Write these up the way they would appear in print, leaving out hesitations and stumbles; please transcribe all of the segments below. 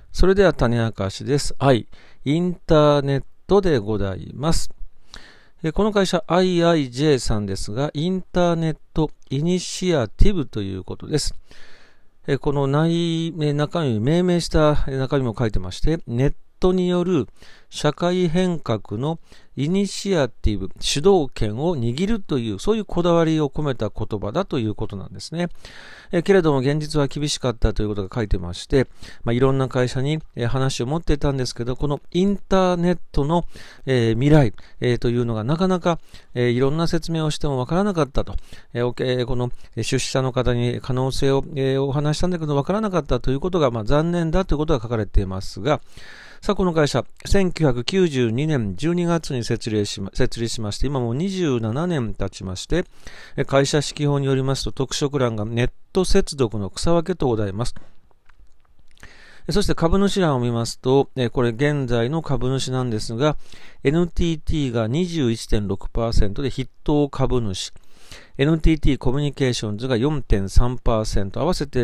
それでは種明かしです。インターネットでございます。この会社 IIJ さんですが、インターネットイニシアティブということです。この中身、命名した中身も書いてまして、ネットによる社会変革のイニシアティブ、主導権を握るという、そういうこだわりを込めた言葉だということなんですね。けれども現実は厳しかったということが書いてまして、いろんな会社に話を持っていたんですけど、このインターネットの未来というのがなかなかいろんな説明をしてもわからなかったと。この出資者の方に可能性をお話したんだけどわからなかったということが残念だということが書かれていますが、さあこの会社、1992年12月に設立しまして、今もう27年経ちまして、会社指揮法によりますと特色欄がネット接続の草分けとございます。そして株主欄を見ますと、これ現在の株主なんですが、NTT が 21.6% で筆頭株主、NTT コミュニケーションズが 4.3%、合わせて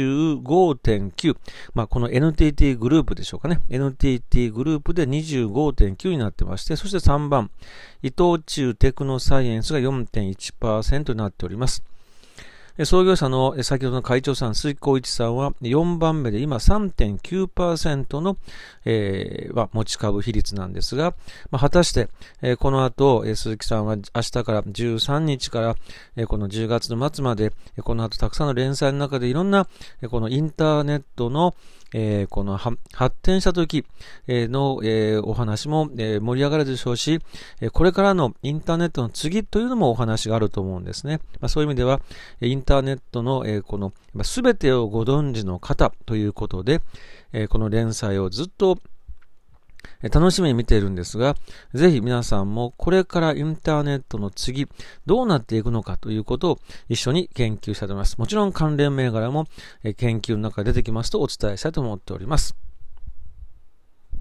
25.9%、この NTT グループでしょうかね。NTT グループで 25.9% になってまして、そして3番、伊藤忠テクノサイエンスが 4.1% になっております。創業者の先ほどの会長さん、鈴木浩一さんは4番目で今 3.9% の、持ち株比率なんですが、果たして、この後、鈴木さんは明日から13日から、この10月の末まで、この後たくさんの連載の中でいろんな、このインターネットのこの発展した時のお話も盛り上がるでしょうし、これからのインターネットの次というのもお話があると思うんですね。そういう意味では、インターネットのこの全てをご存知の方ということで、この連載をずっと楽しみに見ているんですが、ぜひ皆さんもこれからインターネットの次どうなっていくのかということを一緒に研究したいと思います。もちろん関連銘柄も研究の中で出てきますとお伝えしたいと思っております。